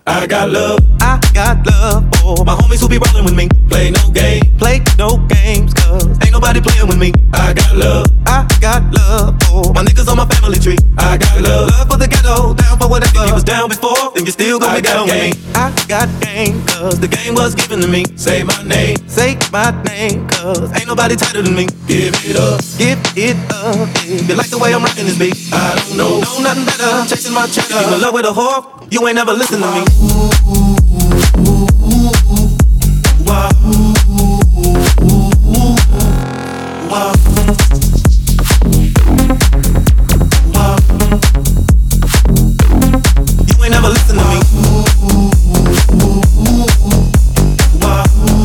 I got love for my homies who be rollin' with me. Play no games, cause ain't nobody playin' with me. I got love for my niggas on my family tree. I got love for the ghetto, down for whatever. If you was down before, then you still gon' be down with me. I got game, cause the game was given to me. Say my name, cause ain't nobody tighter than me. Give it up. If you like the way I'm rockin' this beat, I don't know nothing better. Chasing my cheddar, you in love with a whore, you ain't never listen to me. Wow. Wow. Wow. You ain't never listen to me. Wow.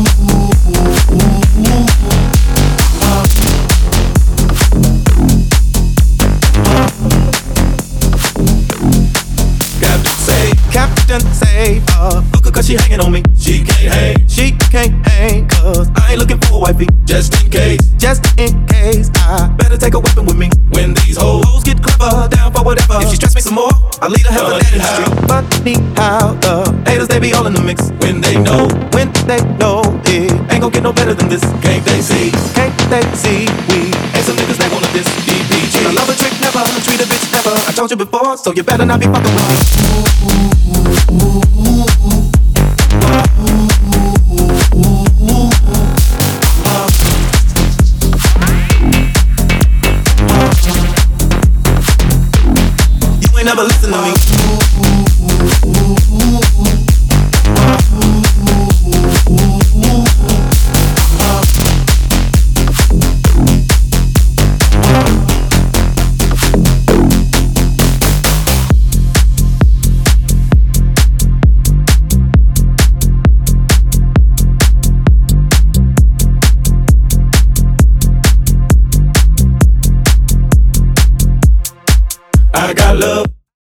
Captain say, fuck cause she hanging on me. She can't hang, cause I ain't looking for a wifey. Just in case, I better take a weapon with me. When these hoes get clever, down for whatever. If she stress me some more, I'll lead her hell to that industry. Funny how the haters, they be all in the mix. When they know it ain't gon' get no better than this. Can't they see, we ain't some niggas that wanna diss DPG. I love a trick never, treat a bitch never. I told you before, so you better not be fucking with me. You ain't never listen to me. I got love.